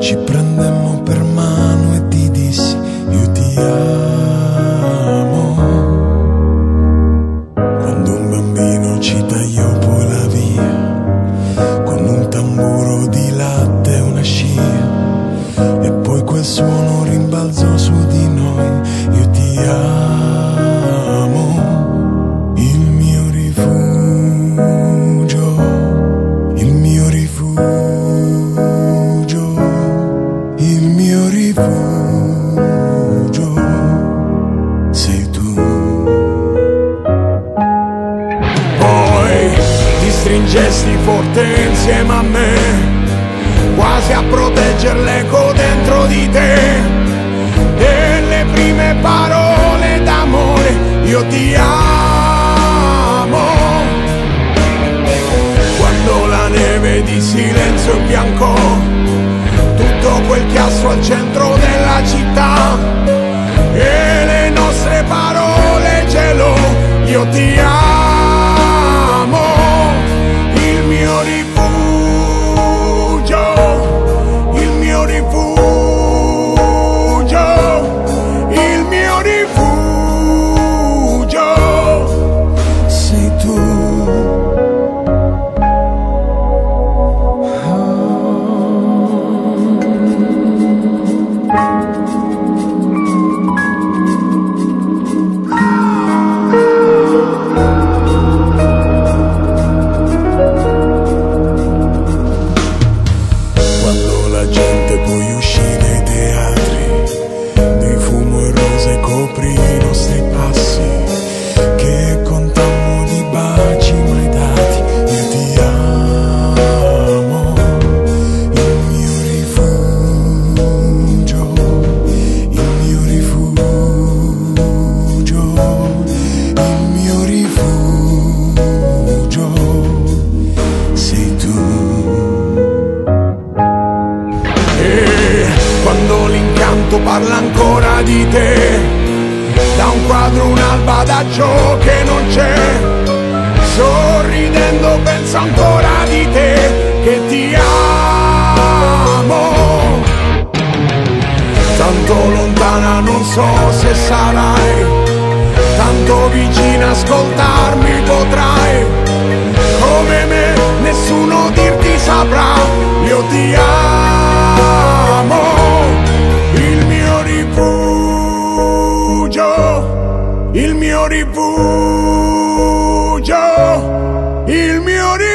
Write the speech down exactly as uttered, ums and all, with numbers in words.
Ci prendemmo per mano e ti dissi io ti amo. Quando un bambino ci tagliò poi la via, con un tamburo di latte e una scia, e poi quel suono rimbalzò su di noi. Io ti amo, il mio rifugio, il mio rifugio, il mio rifugio sei tu. Poi ti stringesti forte insieme a me, quasi a protegger l'eco dentro di te. E le prime parole d'amore, io ti amo. Quando la neve di silenzio imbiancò tutto quel chiasso al centro della città, e le nostre parole gelò, io ti amo, il mio rifugio, il mio rifugio, il mio rifugio sei tu. Quando la gente poi uscì dai teatri, di fumo e rose coprì i nostri passi, che contammo di baci mai dati. Io ti amo, il mio rifugio, il mio rifugio, il mio rifugio sei tu. E quando l'incanto parla ancora di te, da un quadro un'alba d'agio che non c'è, sorridendo penso ancora di te, che ti amo. Tanto lontana non so se sarai, tanto vicina ascoltarmi potrai, come me nessuno dirti saprà. Io ti amo, il mio rifugio, il mio rifugio, il mio rifugio.